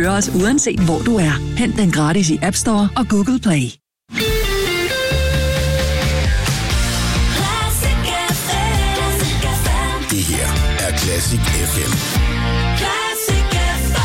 høre os uanset hvor du er. Hent den gratis i App Store og Google Play. Det her er Classic FM. Classic FM.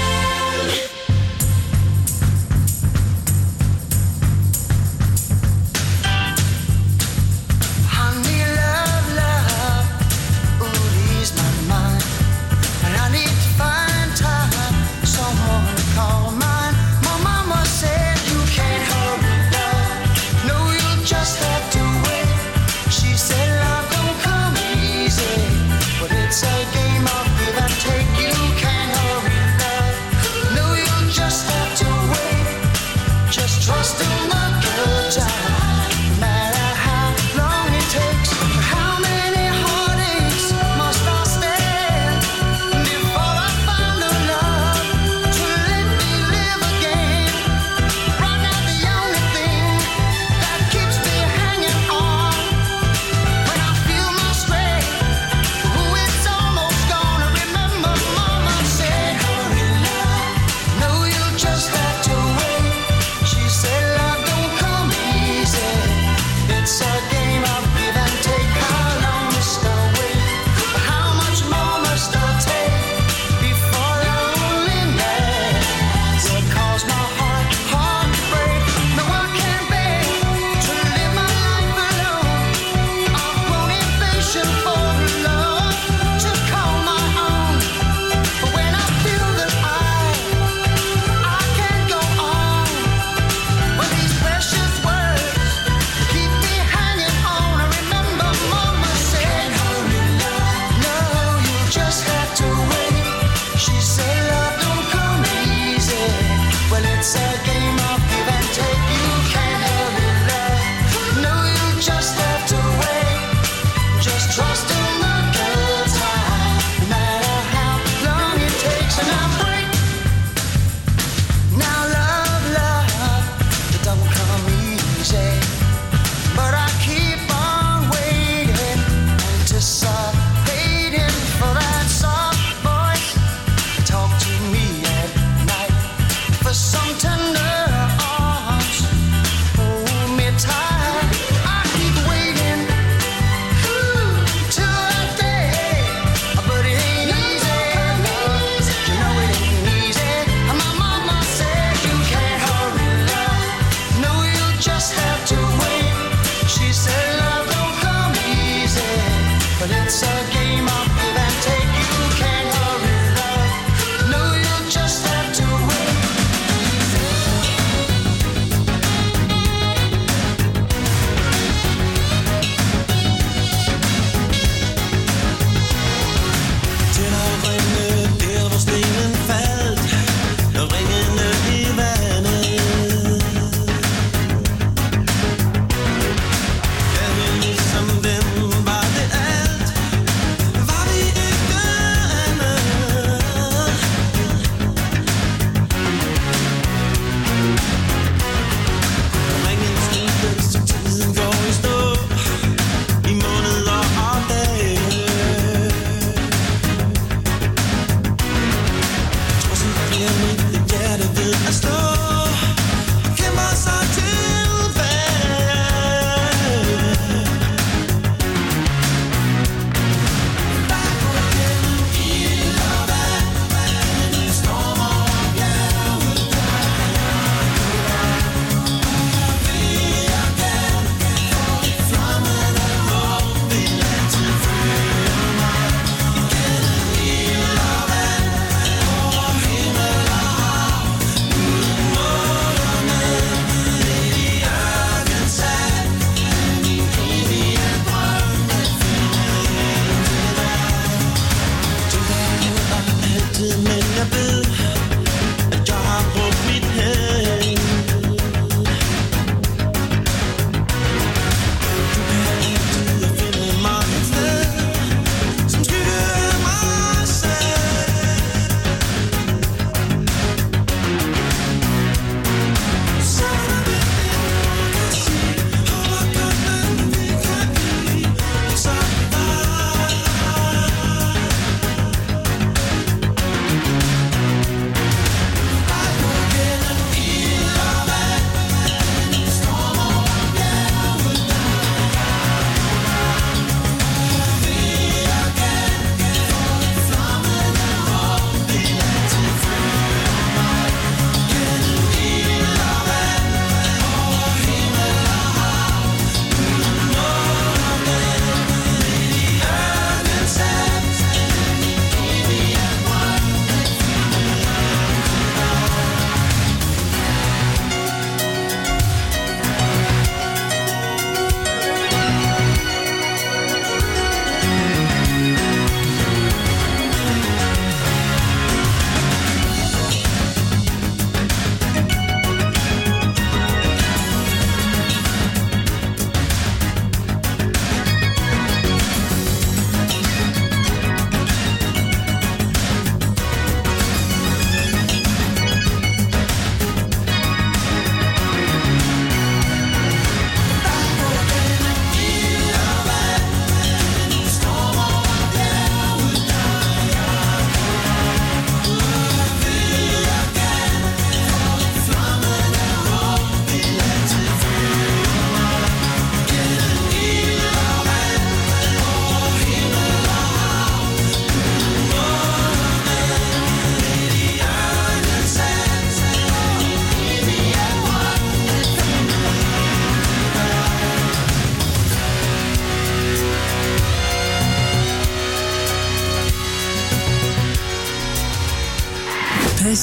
Honey, love, ooh, ease my mind. And I need to find time, someone to call mine. My mama said you can't hurry love. No, you'll just have to wait. She said love don't come easy, but it's a game of give and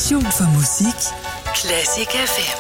Station for musik. Classic FM.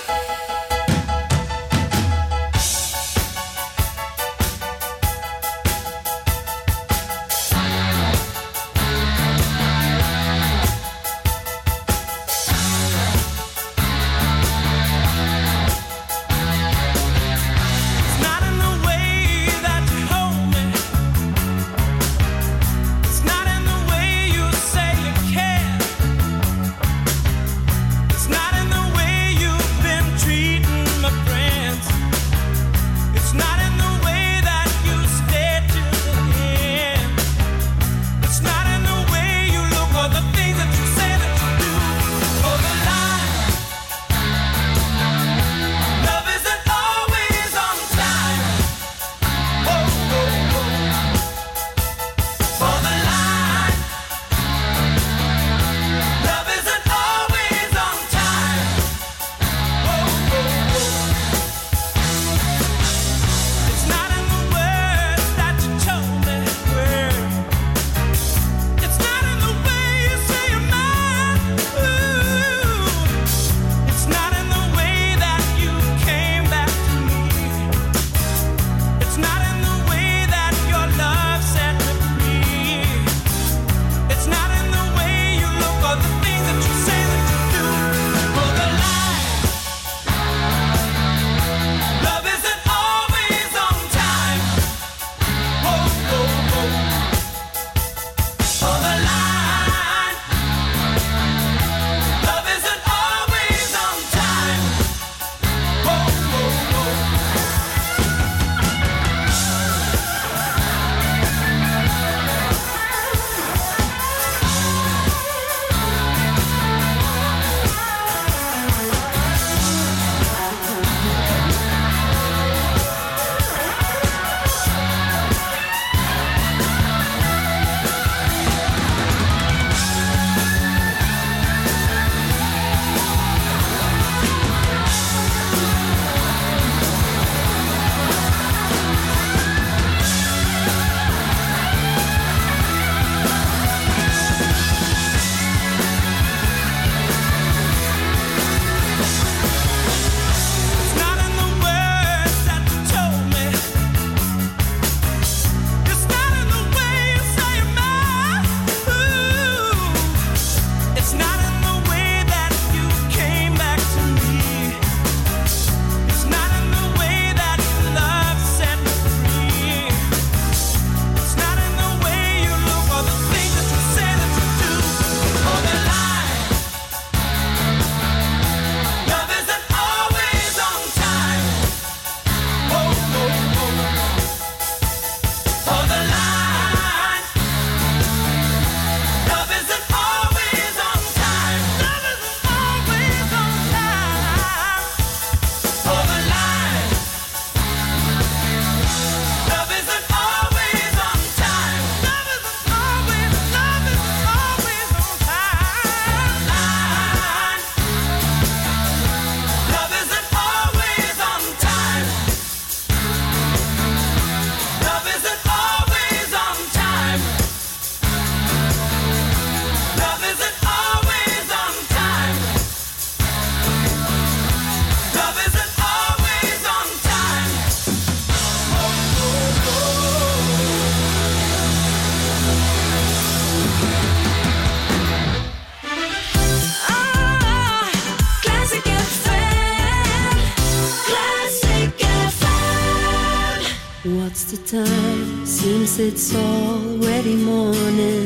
What's the time? Seems it's already morning.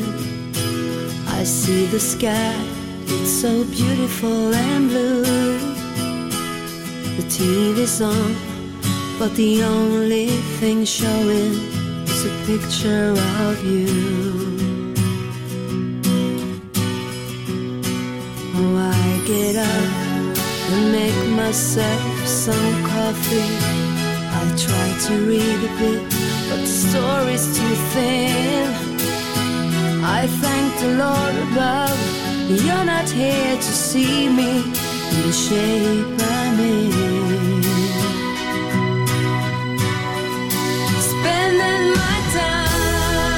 I see the sky, it's so beautiful and blue. The TV's on, but the only thing showing is a picture of you. Oh, I get up and make myself some coffee. I try to read a bit, but the story's too thin. I thank the Lord above, you're not here to see me in the shape I'm in. Spending my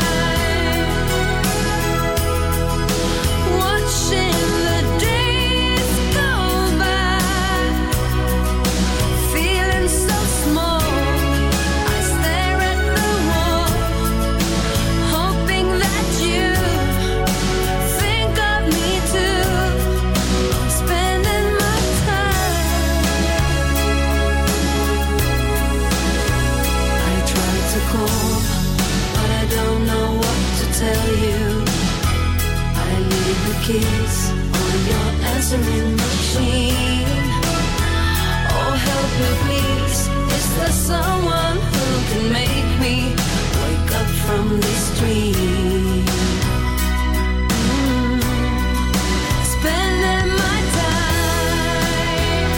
time watching the day answering machine. Oh, help me please. Is there someone who can make me wake up from this dream? Spending my time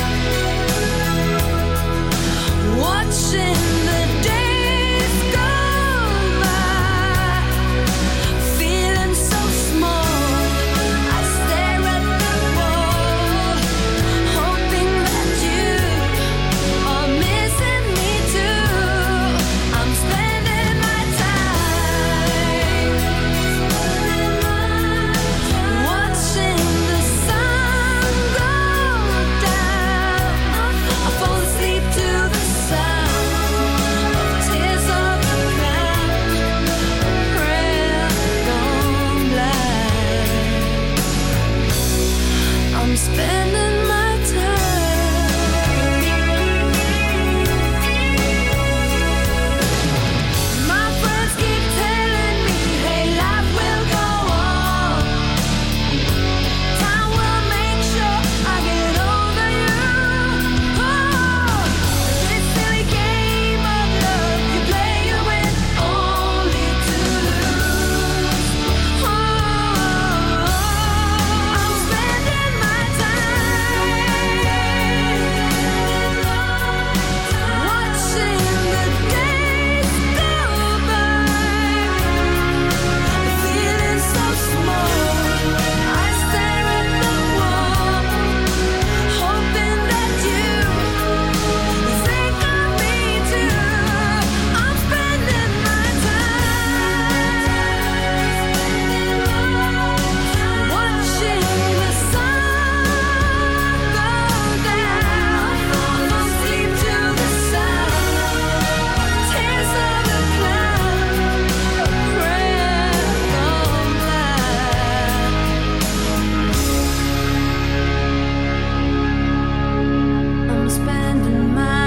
watching the days go by, feeling so small. I stare at the wall, hoping that you are missing me too. I'm spending my time watching the sun go down. I fall asleep to the sound of tears of the clown, prayer gone blind. I'm spending my time. My friends keep telling me, hey, life will go on. Time will make sure I get over you. Oh, this silly game of love you play, you win only to lose. Oh, I'm spending my time watching the days go by, feeling so small. I stare at the wall, hoping that you think of me too. I'm spending my time watching the sun go down. Fall asleep to the sound, tears of the clown, a prayer gone blind. I'm spending my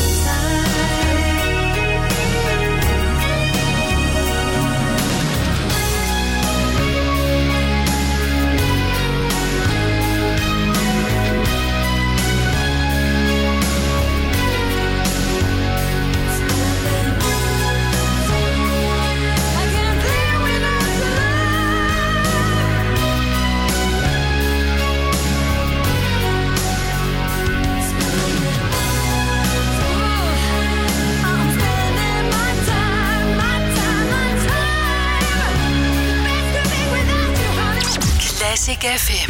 I can't live without the I'm spending my time, my time, my time. Best to be without you, honey. Classic FM.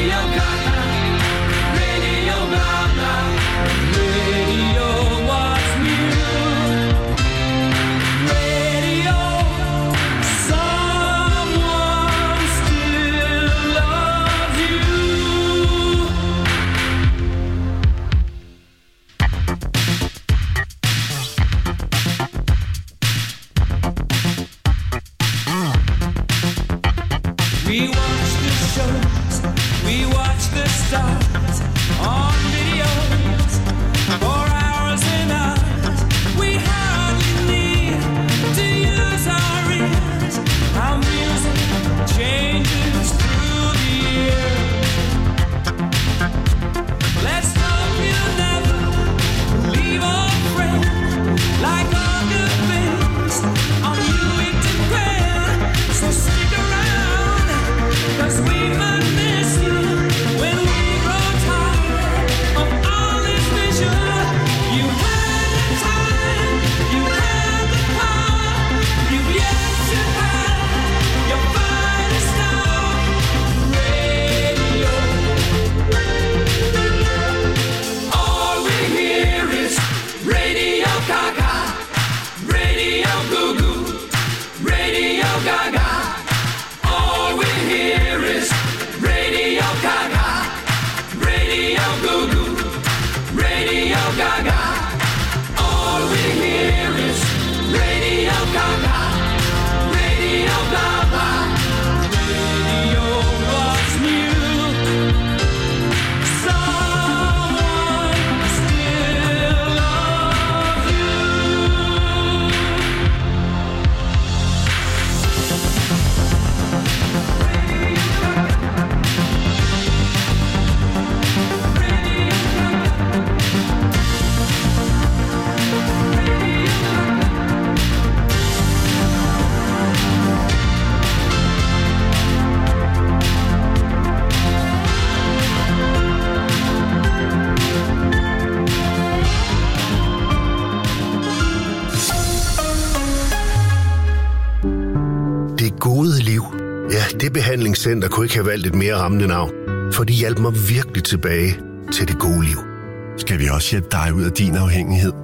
Det behandlingscenter kunne ikke have valgt et mere rammende navn, for de hjalp mig virkelig tilbage til det gode liv. Skal vi også hjælpe dig ud af din afhængighed?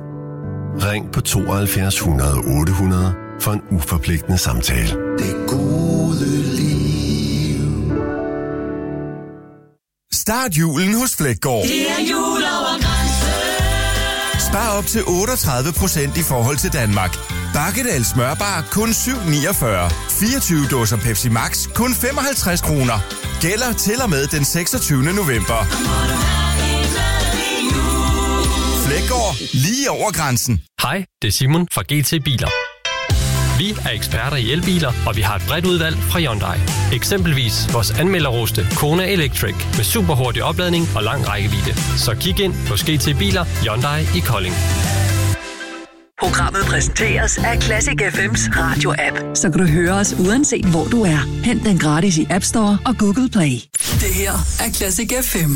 Ring på 72 100 800 for en uforpligtende samtale. Det gode liv. Start julen hos Fleggaard. Det er jul over grænsen. Spar op til 38% i forhold til Danmark. Bakkedal smørbar kun 7,49. 24 dåser Pepsi Max kun 55 kroner. Gælder til og med den 26. november. Fleggaard, lige over grænsen. Hej, det er Simon fra GT Biler. Vi er eksperter i elbiler, og vi har et bredt udvalg fra Hyundai. Eksempelvis vores anmelderroste Kona Electric med superhurtig opladning og lang rækkevidde. Så kig ind hos GT Biler Hyundai i Kolding. Programmet præsenteres af Classic FM's radio-app, så kan du høre os uanset hvor du er. Hent den gratis i App Store og Google Play. Det her er Classic FM.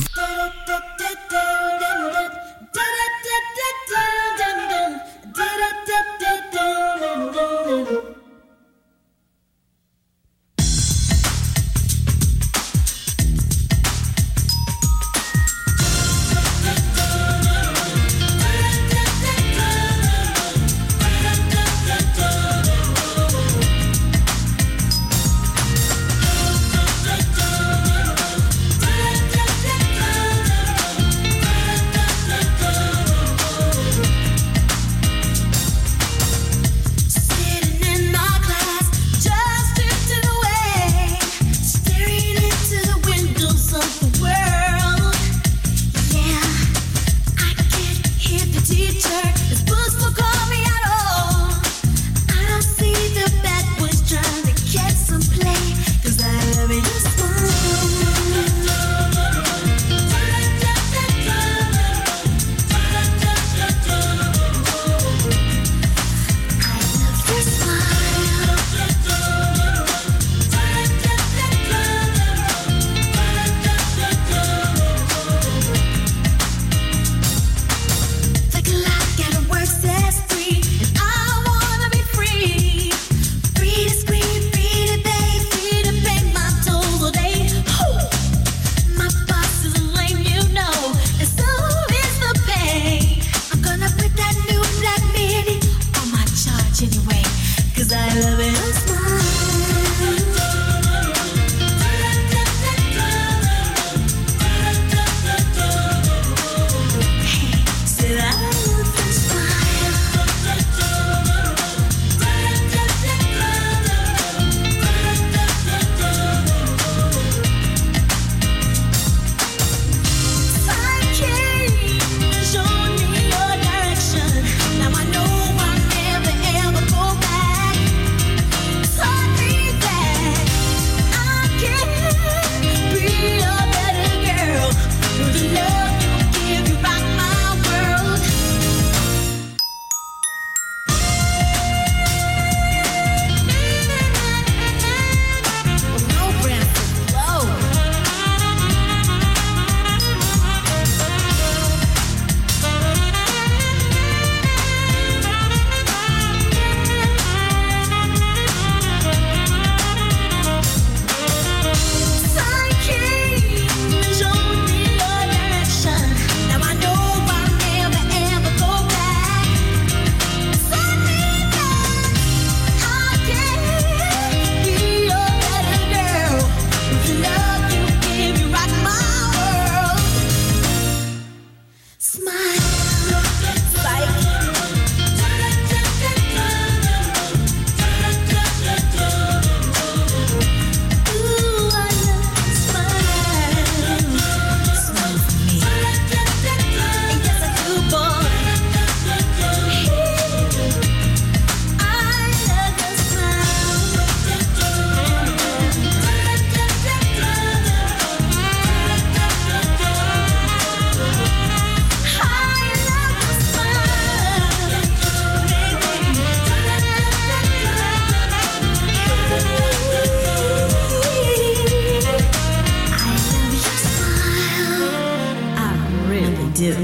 do.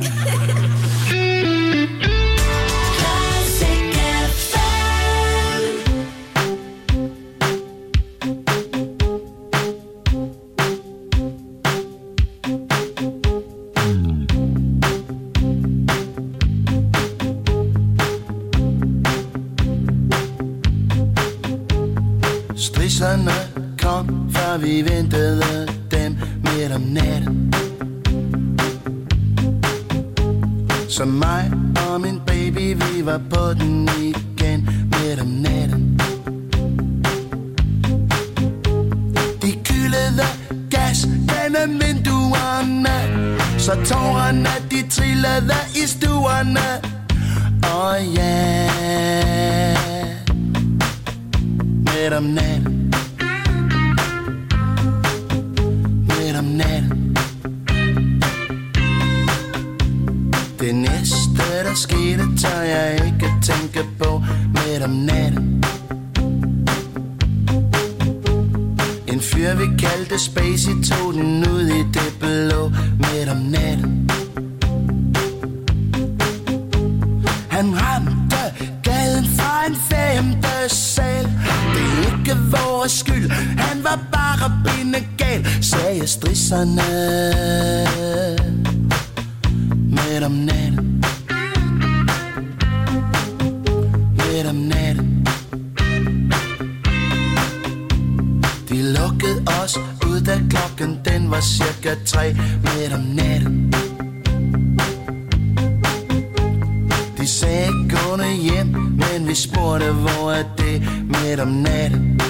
Strisserne kom, før vi ventede dem midt om natten. Så mig og min baby, vi var på den igen midt om natten. De kyldede gas gennem vinduerne, så tårerne de trillede i stuerne. Ja, midt om natten, midt om natten. Det næste der skete, tør jeg ikke tænke på. Midt om natten. En fyr vi kaldte Spacey tog den ud i det blå. Midt om natten. Han ramte gaden fra en 5. sal. Det er ikke vores skyld, han var bare bindegal, sagde strisserne. Midt om natten, midt om natten. De lukkede os ud, da klokken den var cirka 3. Midt om natten. De sagde gående hjem, men vi spurgte, hvor er det midt om natten.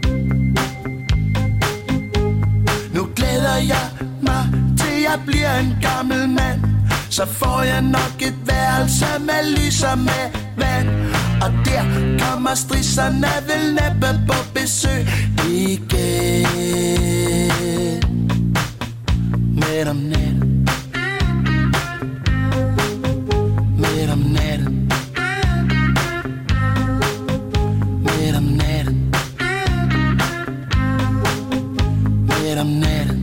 Nu glæder jeg mig til jeg bliver en gammel mand. Så får jeg nok et værelse med lys og med vand. Og der kommer strisserne vel næppe på besøg igen. Midt om natten, midt om natten, midt om natten, midt om natten.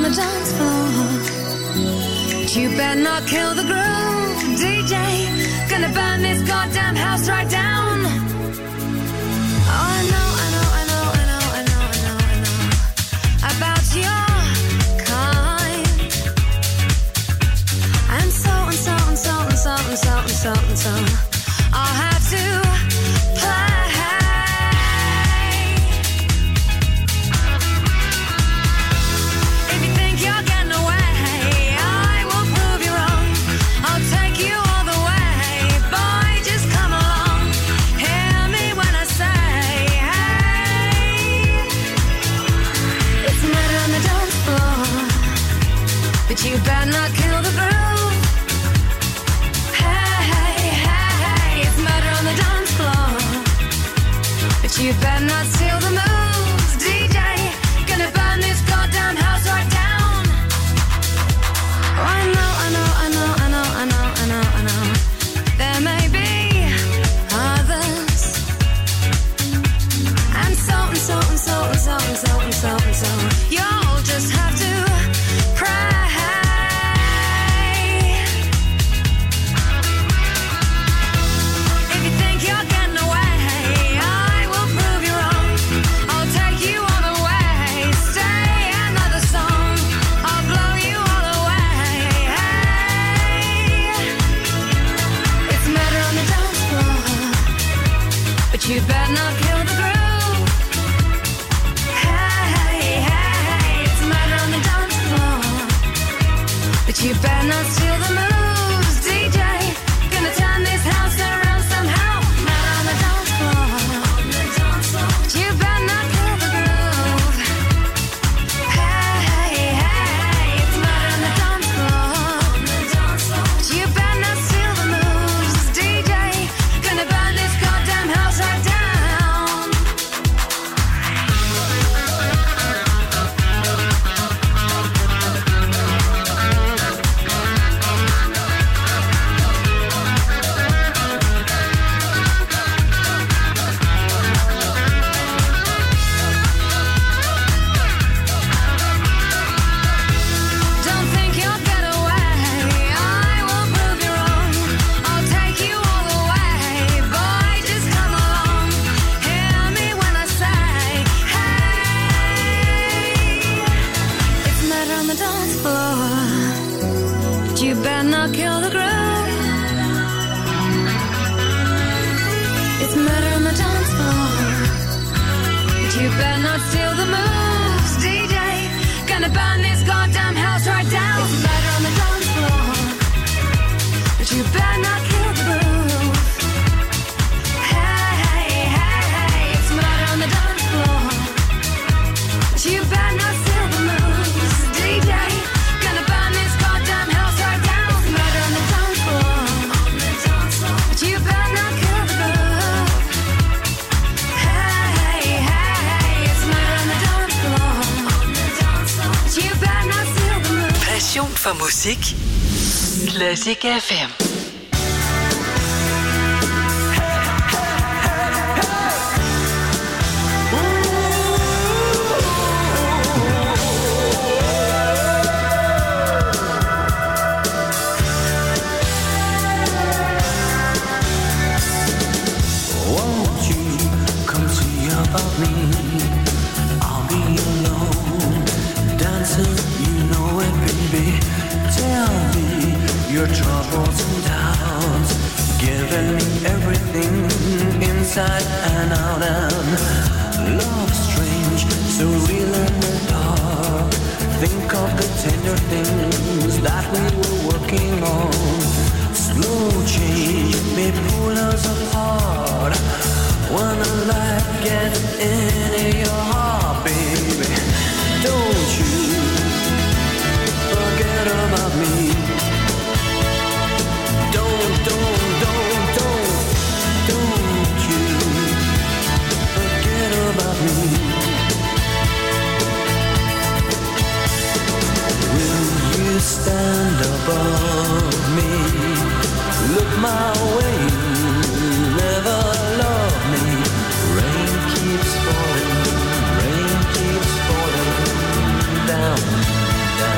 the dance floor. But you better not kill the groove, DJ. Gonna burn this goddamn house right down. Oh, I know about your kind. And so I'll have to play. If you think you're getting away, I will prove you wrong. I'll take you all the way. Boy, just come along. Hear me when I say, hey. It's murder on the dance floor, but you better not kill the groove. You better not steal the moves, DJ. Gonna burn this goddamn house right down. Oh, I know. There may be others. And so. You'll just have to pray. If you think you're getting away, you better not kill the groove. Hey, it's murder on the dance floor. But you better not steal the moves, DJ. Gonna turn this house around somehow. Murder on the dance floor. But you better not kill the groove. Hey, it's murder on the dance floor. But you better not steal the moves, DJ. Gonna burn this goddamn house right down. You better not kill the groove. It's murder on the dance floor. But you better not steal the moves, DJ. Gonna burn this goddamn house right down. It's murder on the dance floor. But you better not kill the groove. Hey, it's murder on the dance floor. But you better not steal the moves, DJ. Gonna burn this goddamn house right down. It's murder on the dance floor. But you better not kill the groove. Hey, it's murder on the dance floor. But you better not steal the moves. Passion for musik. Classic FM. About me, I'll be alone, dancing, you know it, baby. Tell me your troubles and doubts, giving me everything inside and out. And love strange, so real in the dark. Think of the tender things that we were working on. Slow change may pull us apart. When the light gets into your heart, baby, don't you forget about me. Don't you forget about me. Will you stand above me? Look my way, never love me. Rain keeps falling down, down.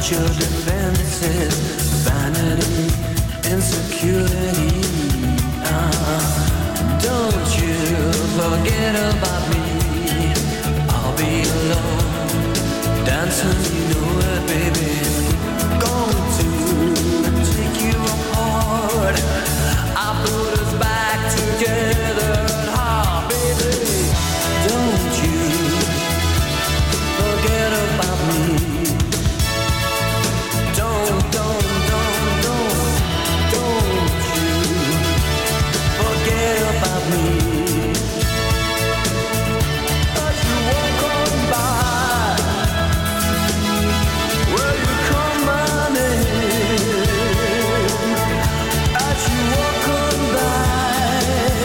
your defenses, vanity, insecurity. Don't you forget about me. I'll be alone, dancing, you know it, baby. Going to take you apart. I put us back together, baby. Don't you forget about me. Don't you forget about me. As you walk on by, will you call my name? As you walk on by,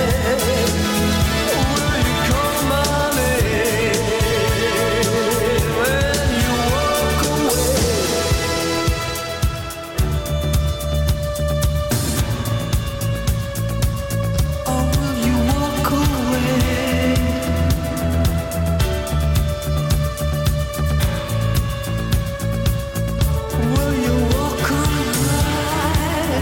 will you call my name? When you walk away. Oh, will you walk away? Will you walk away?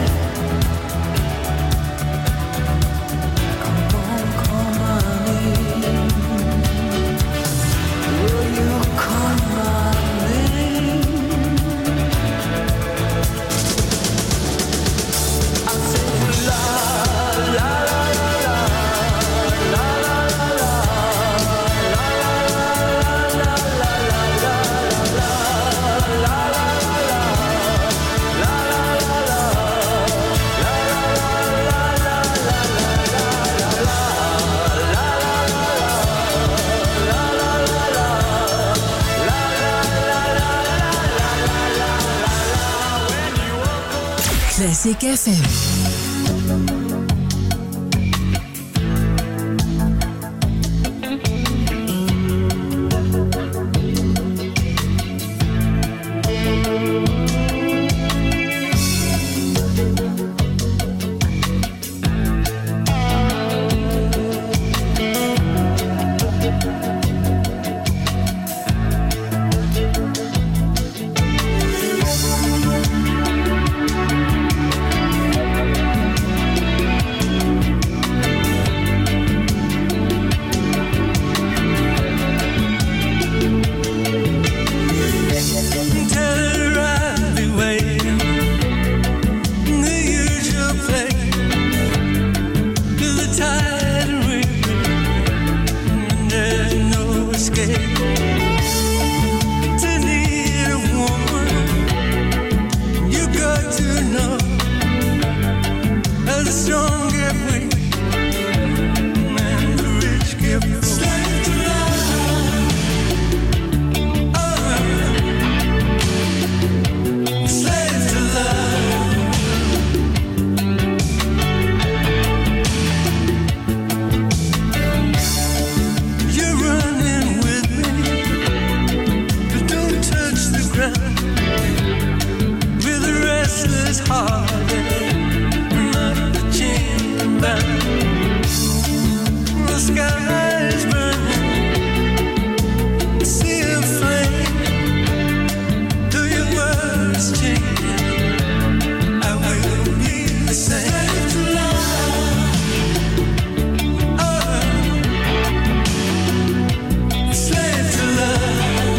Come on, call my name. Will you call my name? I say la la la la la la la Classic FM.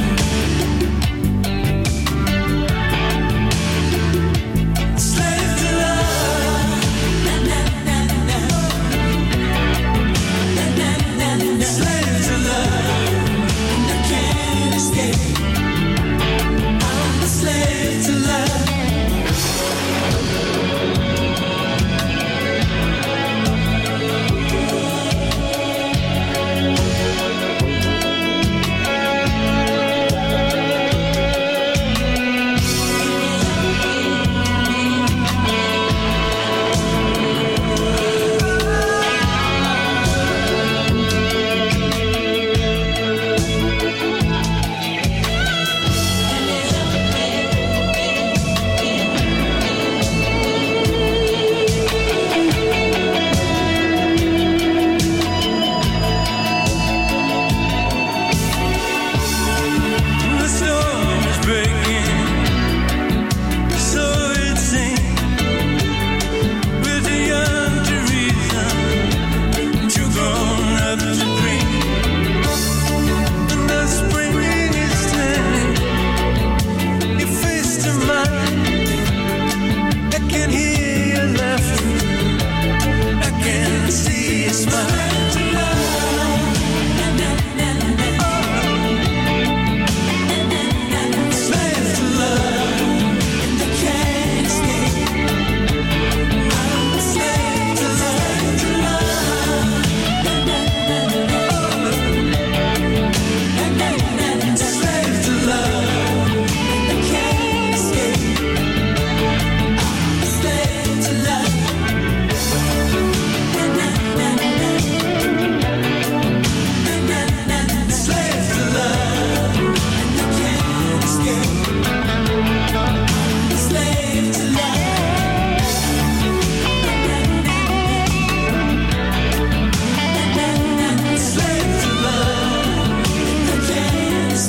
Slave to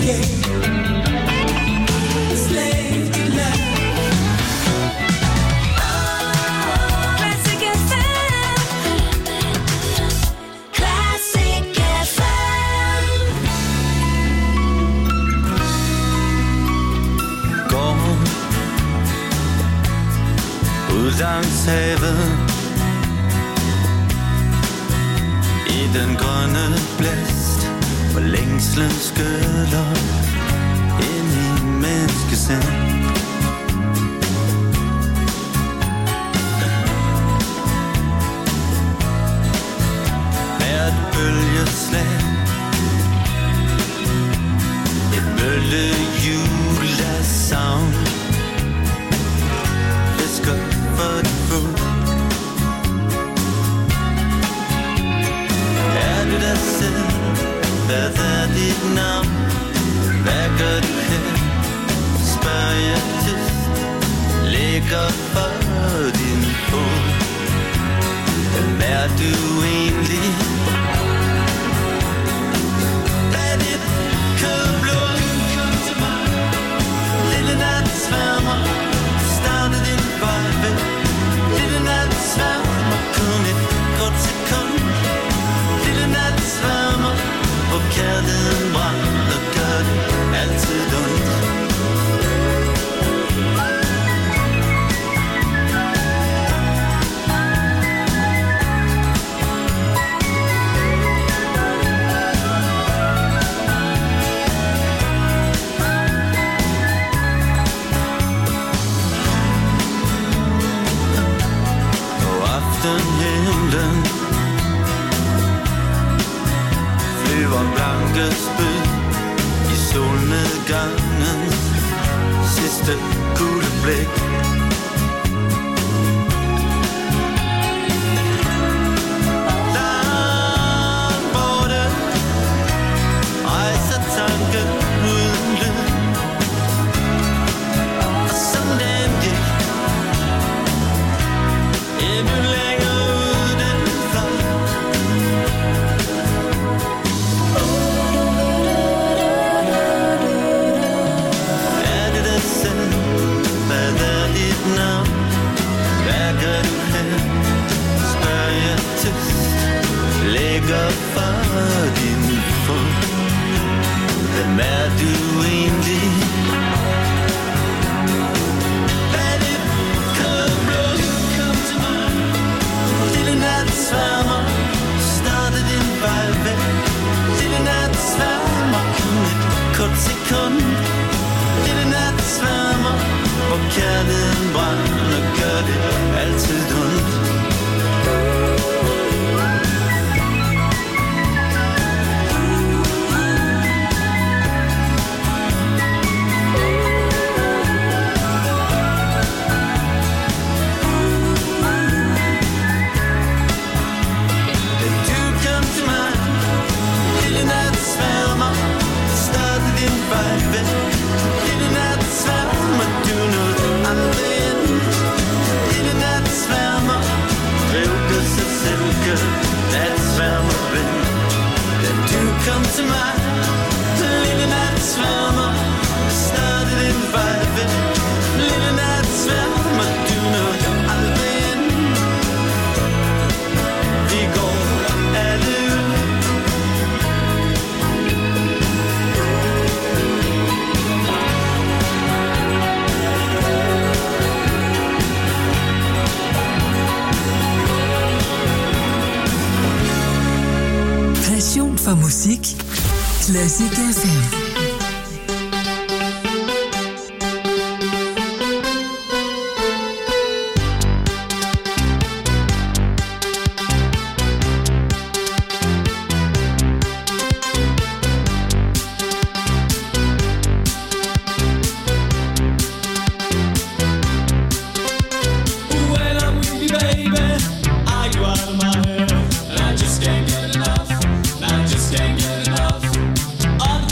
Langs havet i den grønne blæst, hvor længslen skyller ind i menneskesind. Hvert bølgeslag, et bølgehjul af savn, visker for din fod. Er du dig selv? Hvad er dit navn? Hvad gør du her? Spørger jeg tyst. Ligger for din fod. Hvem er du egentlig? Er dit kødblod? Kom til mig. Lille nat sværmer. Starter din vej væk. Lille nat sværmer. Kun et kort sekund. Lille nat sværmer. Hvor kærligheden brænder, gør det altid ondt. Himlen flyver blanke spyd i solnedgangens sidste kugleblik. Langt borte rejser tanken uden lyd, og sådan den gik. Ligger for din fod. Hvem er du egentlig? Er det kødblod? Kom til mig. Lille nat sværmer. Starter din vej væk. Lille nat sværmer. Kun et kort sekund. Lille nat sværmer. Hvor kærligheden brænder, gør det altid ondt. Kom til mig, lille nat sværmer. Start din vej væk. Lille nat sværmer. Du nåede aldrig ind. Vi går alle ud. Passion for musik. Classic FM. All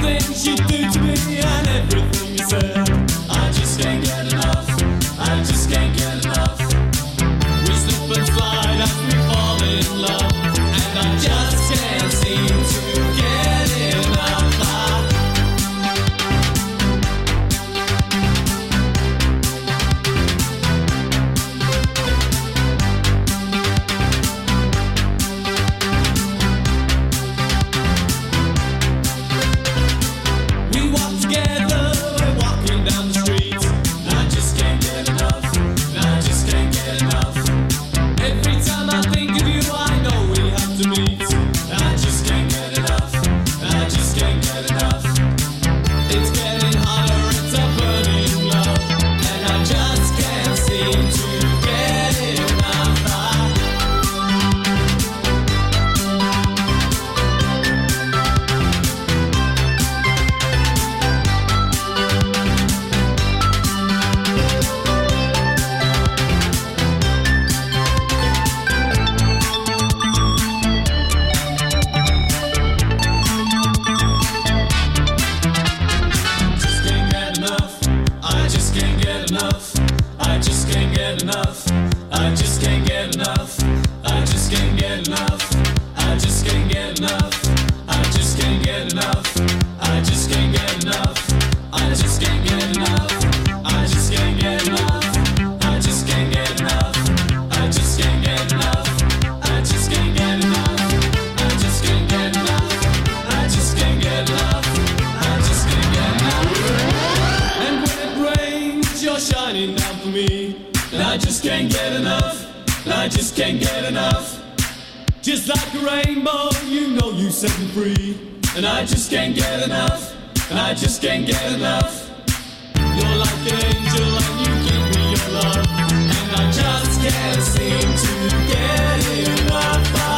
I just can't get enough. I just can't get enough. Just like a rainbow, you know you set me free. And I just can't get enough. And I just can't get enough. You're like an angel and you give me your love. And I just can't seem to get enough.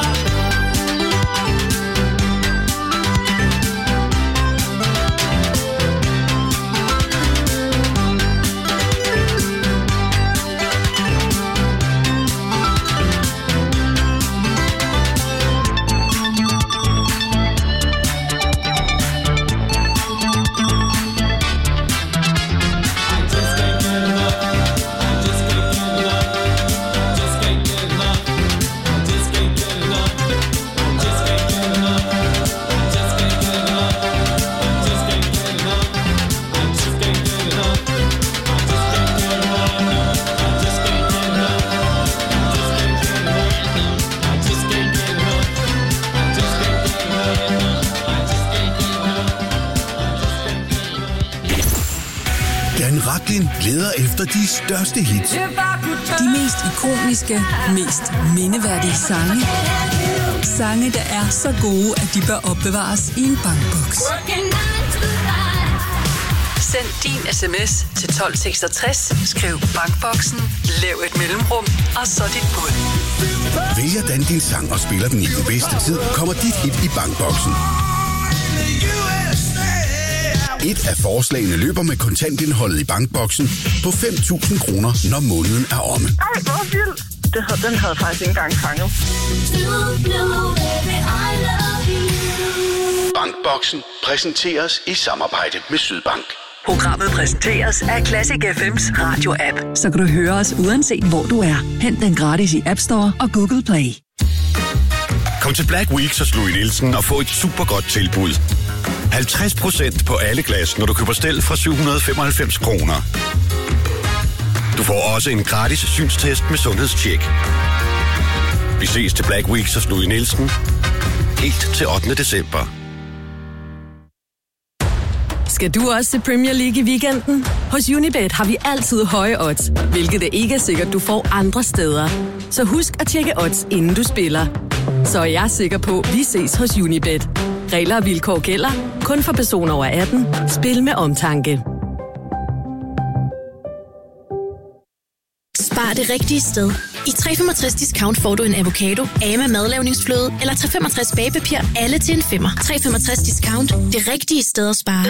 Dan leder efter de største hits. De mest ikoniske, mest mindeværdige sange. Sange, der er så gode, at de bør opbevares i en bankboks. Send din sms til 1266, skriv bankboksen, lav et mellemrum, og så dit bud. Vælger Dan din sang og spiller den i den bedste tid, kommer dit hit i bankboksen. Et af forslagene løber med kontantindholdet i bankboksen på 5.000 kroner, når måneden er omme. Ej, hvor vildt. Den havde faktisk ikke engang fanget. Bankboksen præsenteres i samarbejde med Sydbank. Programmet præsenteres af Classic FM's radio-app, så kan du høre os uanset hvor du er. Hent den gratis i App Store og Google Play. Kom til Black Week hos Louis Nielsen og få et super godt tilbud. 50% på alle glas, når du køber stel fra 795 kroner. Du får også en gratis synstest med sundhedstjek. Vi ses til Black Week hos Louis Nielsen. Helt til 8. december. Skal du også se Premier League i weekenden? Hos Unibet har vi altid høje odds, hvilket det ikke er sikkert, du får andre steder. Så husk at tjekke odds, inden du spiller. Så er jeg sikker på, at vi ses hos Unibet. Regler og vilkår gælder. Kun for personer over 18. Spil med omtanke. Spar det rigtige sted. I 365 Discount får du en avocado, Ama madlavningsfløde eller 365 bagepapir, alle til en 5'er. 365 Discount. Det rigtige sted at spare.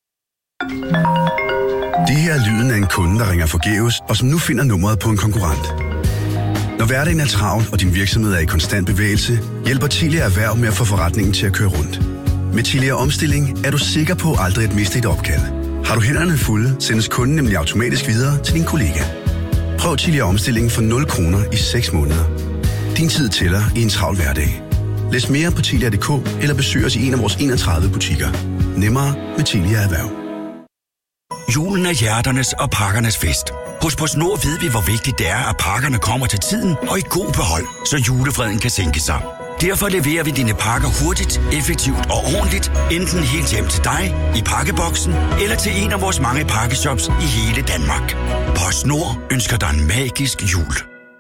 Det her er lyden af en kunde, der ringer forgæves, og som nu finder nummeret på en konkurrent. Når hverdagen er travl, og din virksomhed er i konstant bevægelse, hjælper Tilia Erhverv med at få forretningen til at køre rundt. Med Tilia Omstilling er du sikker på aldrig at miste et opkald. Har du hænderne fulde, sendes kunden nemlig automatisk videre til din kollega. Prøv Tilia Omstilling for 0 kroner i 6 måneder. Din tid tæller i en travl hverdag. Læs mere på tilia.dk eller besøg os i en af vores 31 butikker. Nemmere med Tilia Erhverv. Julen er hjerternes og pakkernes fest. Hos PostNord ved vi, hvor vigtigt det er, at pakkerne kommer til tiden og i god behold, så julefreden kan sænke sig. Derfor leverer vi dine pakker hurtigt, effektivt og ordentligt, enten helt hjem til dig, i pakkeboksen, eller til en af vores mange pakkeshops i hele Danmark. PostNord ønsker dig en magisk jul.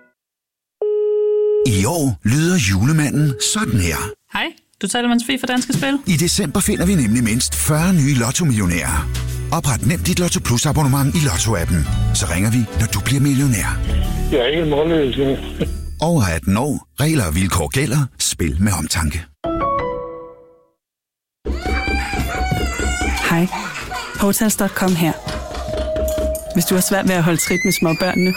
I år lyder julemanden sådan her. Hej, du taler med Sofie fra Danske Spil. I december finder vi nemlig mindst 40 nye Lotto-millionærer. Opret nemt dit Lotto Plus abonnement i Lotto-appen. Så ringer vi, når du bliver millionær. Jeg er ikke målløs. Over 18 år. Regler og vilkår gælder. Spil med omtanke. Hej. Hotels.com her. Hvis du har svært ved at holde trit med småbørnene,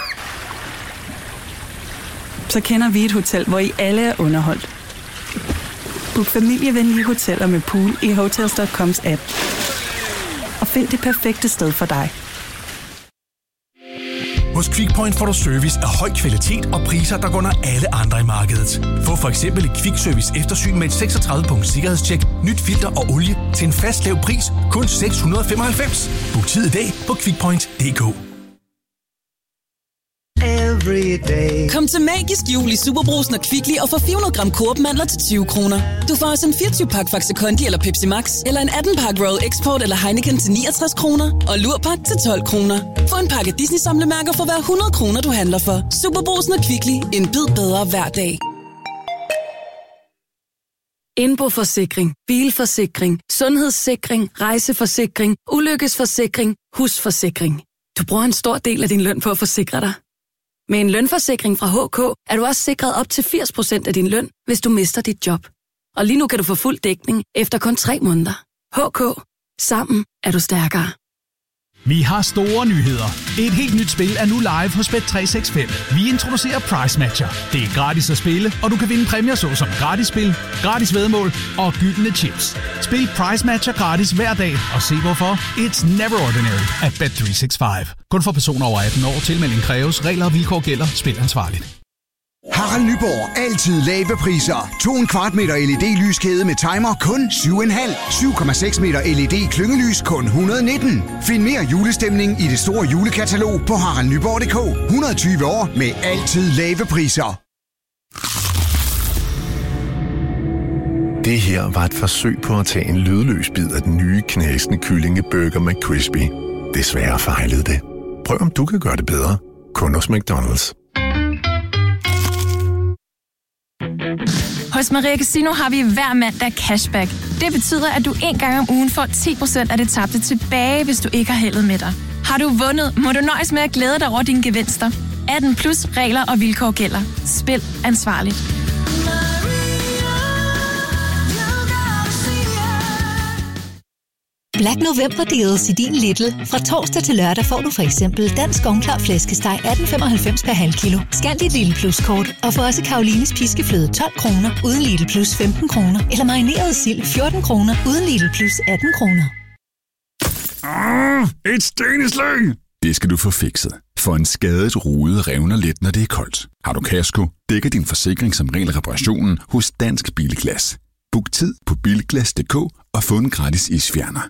så kender vi et hotel, hvor I alle er underholdt. Book familievenlige hoteller med pool i Hotels.coms app. Og find det perfekte sted for dig. Hos Quickpoint får du service af høj kvalitet og priser, der går under alle andre i markedet. Få for eksempel et Quick-service eftersyn med et 36-punkt sikkerhedstjek, nyt filter og olie til en fast lav pris, kun 695. Book tid i dag på quickpoint.dk. every day. Kom til Magisk Jul i Superbrugsen og Kvickly og få 400 gram Coop-mandler til 20 kroner. Du får også en 24-pakke Faxe Kondi eller Pepsi Max, eller en 18-pakke Royal Export eller Heineken til 69 kroner, og Lurpak til 12 kroner. Få en pakke Disney-samlemærker for hver 100 kroner, du handler for. Superbrugsen og Kvickly. En bid bedre hver dag. Indboforsikring, bilforsikring, sundhedssikring, rejseforsikring, ulykkesforsikring, husforsikring. Du bruger en stor del af din løn på at forsikre dig. Med en lønforsikring fra HK er du også sikret op til 80% af din løn, hvis du mister dit job. Og lige nu kan du få fuld dækning efter kun 3 måneder. HK. Sammen er du stærkere. Vi har store nyheder. Et helt nyt spil er nu live hos Bet365. Vi introducerer Price Matcher. Det er gratis at spille, og du kan vinde præmier såsom gratis spil, gratis væddemål og gyldne chips. Spil Price Matcher gratis hver dag, og se hvorfor. It's never ordinary at Bet365. Kun for personer over 18 år. Tilmelding kræves. Regler og vilkår gælder. Spil ansvarligt. Harald Nyborg. Altid lave priser. 2,25 meter LED-lyskæde med timer kun 7,5. 7,6 meter LED klyngelys kun 119. Find mere julestemning i det store julekatalog på haraldnyborg.dk. 120 år med altid lave priser. Det her var et forsøg på at tage en lydløs bid af den nye knasende kyllingeburger McCrispy. Desværre fejlede det. Prøv om du kan gøre det bedre. Kun hos McDonald's. Hos Maria Casino har vi hver mandag cashback. Det betyder, at du en gang om ugen får 10% af det tabte tilbage, hvis du ikke har heldet med dig. Har du vundet, må du nøjes med at glæde dig over dine gevinster. 18 plus regler og vilkår gælder. Spil ansvarligt. Black November deals i din Lidl. Fra torsdag til lørdag får du for eksempel dansk ovnklar flæskesteg 18,95 per halv kilo. Scan dit Lidl Plus-kort og få også Karolines piskefløde 12 kroner uden Lidl Plus 15 kroner. Eller marineret sild 14 kroner uden Lidl Plus 18 kroner. Et sten i slæng! Det skal du få fikset. For en skadet rude revner let, når det er koldt. Har du kasko, dækker din forsikring som regel reparationen hos Dansk Bilglas. Book tid på bilglas.dk og få en gratis isfjerner.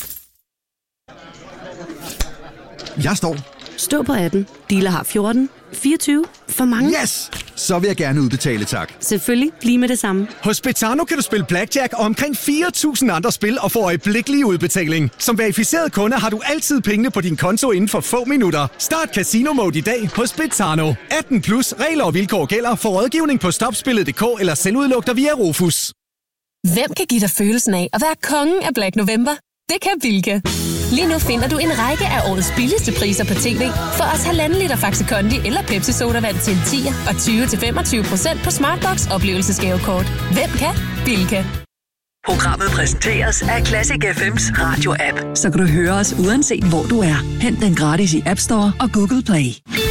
Jeg står. Stå på 18. Dealer har 14. 24. For mange. Yes! Så vil jeg gerne udbetale, tak. Selvfølgelig. Lige med det samme. Hos Betano kan du spille blackjack og omkring 4.000 andre spil og få øjeblikkelig udbetaling. Som verificeret kunde har du altid pengene på din konto inden for få minutter. Start Casino Mode i dag hos Betano. 18 plus regler og vilkår gælder. For rådgivning på stopspillet.dk eller selvudluk dig via Rofus. Hvem kan give dig følelsen af at være kongen af Black November? Det kan Bilka. Lige nu finder du en række af årets billigste priser på tv. For os 1,5 liter Faxe Kondi eller Pepsi sodavand til en 10'er og 20-25% på Smartbox oplevelsesgavekort. Hvem kan? Bilka. Programmet præsenteres af Classic FM's radio-app, så kan du høre os uanset hvor du er. Hent den gratis i App Store og Google Play.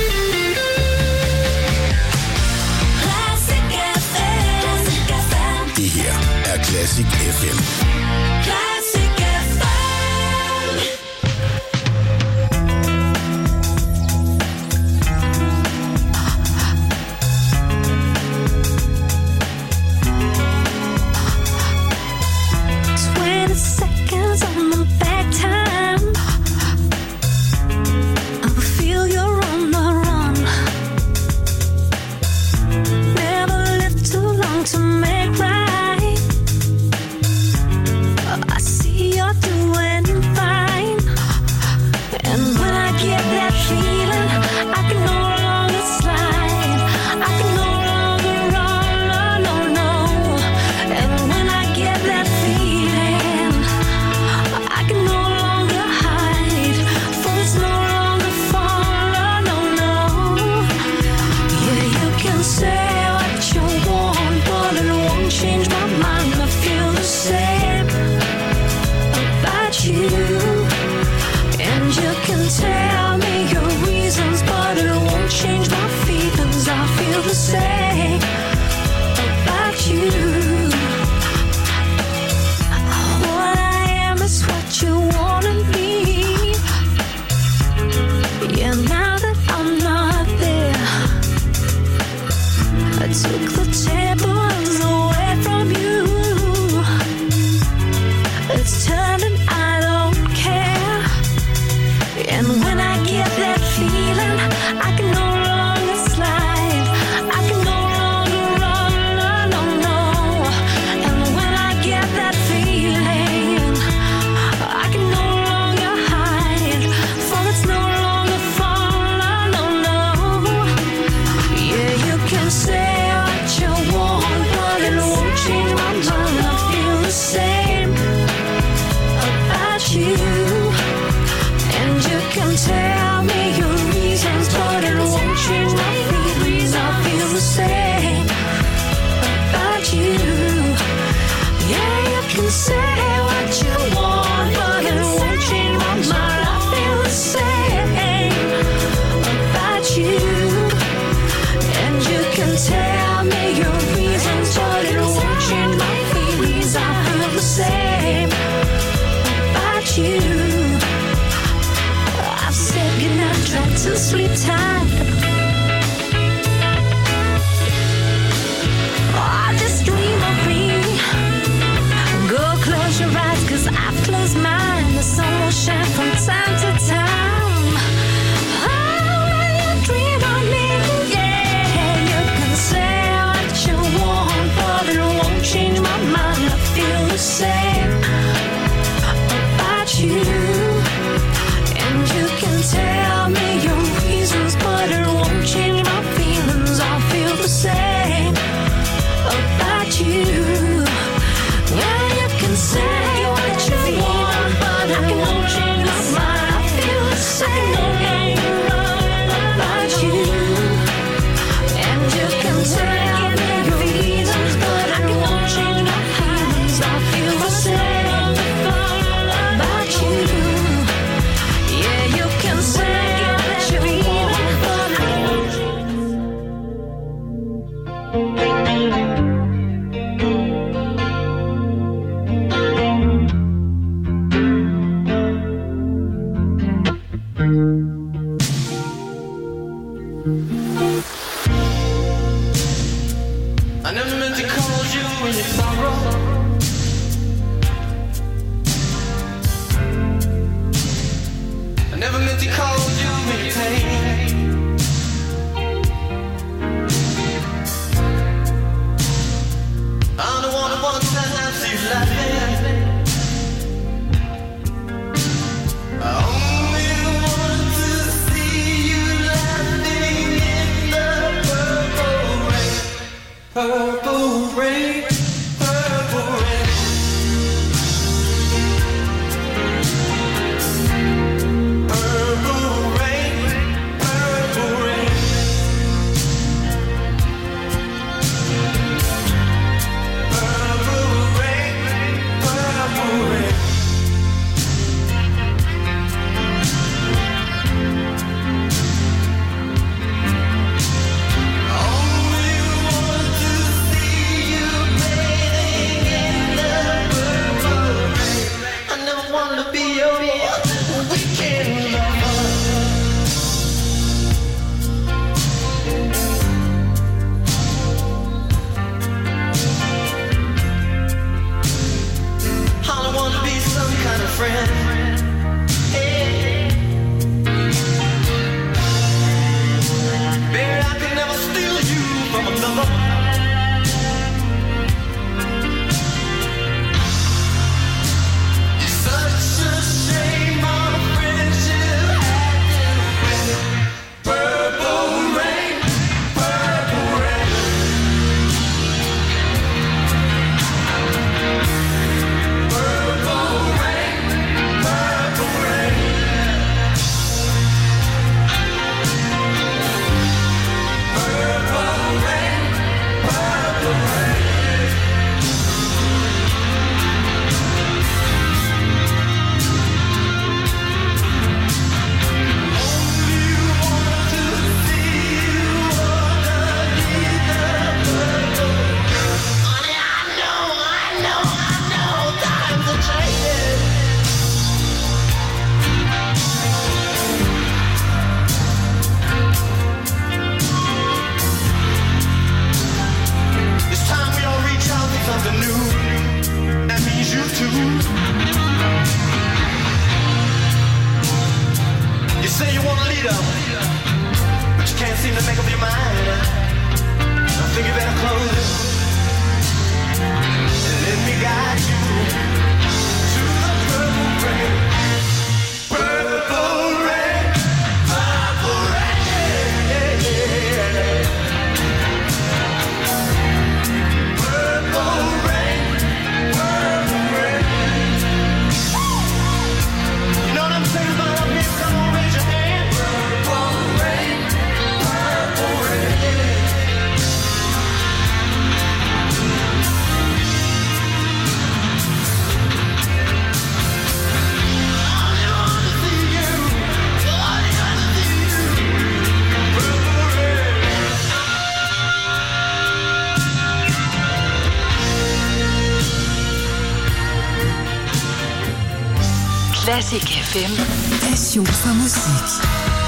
Det her er Classic FM. Classic FM. Seconds on the back time. I will feel you're on the run. Never lived too long to make right. I to sleep tight. Oh, just dream of me. Go close your eyes, 'cause I've closed mine. The sun will shine from time to time. Oh, when you dream of me, yeah, you can say what you want, but it won't change my mind. I feel the same about you, and you can tell me your reasons, but it won't change my feelings. I feel the same about you. Yeah, you can say what you want, but I won't change my mind. I feel the same about you, and you can tell me your reasons, but I won't change my feelings. I feel the same about you. Yeah, you can say what you want, but I won't I never meant to call you in your sorrow. I never meant to call you in your pain. I'm the one who wants to see you laughing. I only want to see you laughing in the purple rain. Purple rain, purple rain. Purple rain, purple rain. Purple rain, purple rain. Only want to see you bathing in the purple rain. I never wanted to be your weekend lover. I don't want to be some kind of friend. Hey. Baby, I can never steal you from another. It's such a shame our friendship had to end. Purple rain, purple rain. Purple rain, purple rain. Purple rain, purple rain. Only want to see you underneath the purple. Honey, I know, times are changing. It's time we all reach out for something new. That means you too. You say you want a leader, but you can't seem to make up your mind. I think you better close it and let me guide you to the purple rain. Purple rain, purple rain. Purple rain, purple rain. You know what I'm saying about up here? Come on, raise your hand. Purple rain, purple rain. Classic FM. Passion for musik.